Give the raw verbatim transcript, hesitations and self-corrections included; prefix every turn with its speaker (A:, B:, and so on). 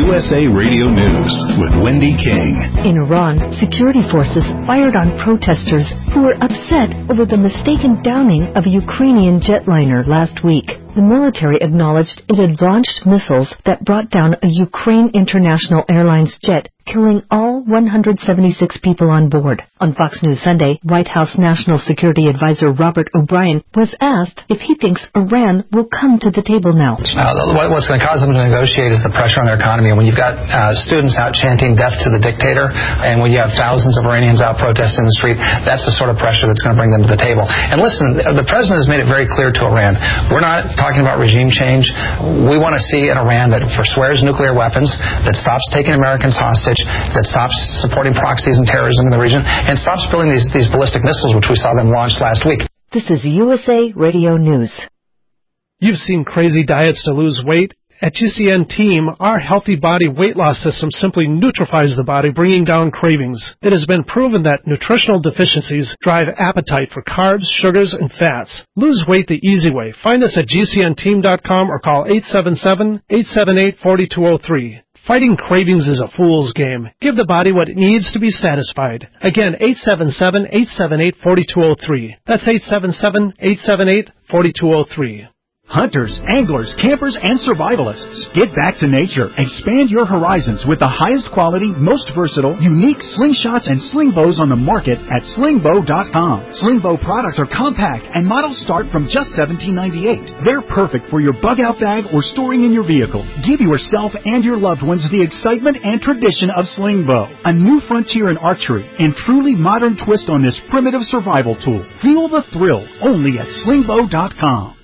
A: U S A Radio News with Wendy King.
B: In Iran, security forces fired on protesters who were upset over the mistaken downing of a Ukrainian jetliner last week. The military acknowledged it had launched missiles that brought down a Ukraine International Airlines jet, killing all one hundred seventy-six people on board. On Fox News Sunday, White House National Security Advisor Robert O'Brien was asked if he thinks Iran will come to the table now.
C: Uh, what's going to cause them to negotiate is the pressure on their economy. And when you've got uh, students out chanting death to the dictator, and when you have thousands of Iranians out protesting in the street, that's the sort of pressure that's going to bring them to the table. And listen, the president has made it very clear to Iran, we're not talking about regime change. We want to see an Iran that forswears nuclear weapons, that stops taking Americans hostage, that stops supporting proxies and terrorism in the region, and stops building these, these ballistic missiles, which we saw them launch last week.
B: This is U S A Radio News.
D: You've seen crazy diets to lose weight. At G C N Team, our healthy body weight loss system simply neutralizes the body, bringing down cravings. It has been proven that nutritional deficiencies drive appetite for carbs, sugars, and fats. Lose weight the easy way. Find us at G C N team dot com or call eight seven seven, eight seven eight, four two zero three. Fighting cravings is a fool's game. Give the body what it needs to be satisfied. Again, eight seven seven, eight seven eight, four two zero three. That's eight seven seven, eight seven eight, four two zero three.
E: Hunters, anglers, campers, and survivalists. Get back to nature. Expand your horizons with the highest quality, most versatile, unique slingshots and sling bows on the market at sling bow dot com. Sling bow products are compact and models start from just seventeen ninety-eight. They're perfect for your bug-out bag or storing in your vehicle. Give yourself and your loved ones the excitement and tradition of sling bow. A new frontier in archery and truly modern twist on this primitive survival tool. Feel the thrill only at sling bow dot com.